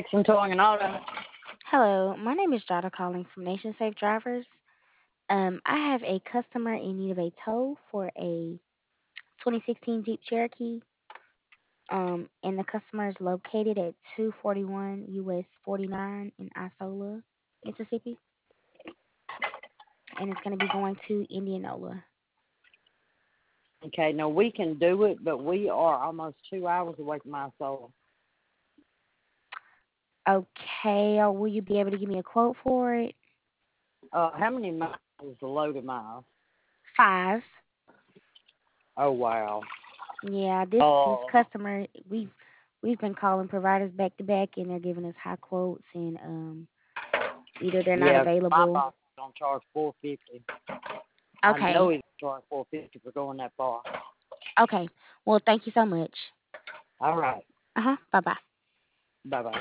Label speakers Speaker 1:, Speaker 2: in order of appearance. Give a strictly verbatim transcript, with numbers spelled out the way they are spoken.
Speaker 1: Dixon Towing and Auto.
Speaker 2: Hello, my name is Jada calling from Nation Safe Drivers. Um, I have a customer in need of a tow for a twenty sixteen Jeep Cherokee. Um, and the customer is located at two forty-one U S forty-nine in Isola, Mississippi, and it's going to be going to Indianola.
Speaker 1: Okay, now we can do it, but we are almost two hours away from my soul.
Speaker 2: Okay, or will you be able to give me a quote for it?
Speaker 1: Uh, how many miles is the loaded miles?
Speaker 2: Five.
Speaker 1: Oh wow.
Speaker 2: Yeah, this this
Speaker 1: Oh
Speaker 2: customer we've we've been calling providers back to back, and they're giving us high quotes, and um either they're not
Speaker 1: yeah, my
Speaker 2: available.
Speaker 1: boss is gonna charge four fifty. I know
Speaker 2: Okay.
Speaker 1: he's gonna charge four fifty for going that far.
Speaker 2: Okay. Well, thank you so much.
Speaker 1: All right.
Speaker 2: Uh huh. Bye bye.
Speaker 1: Bye bye.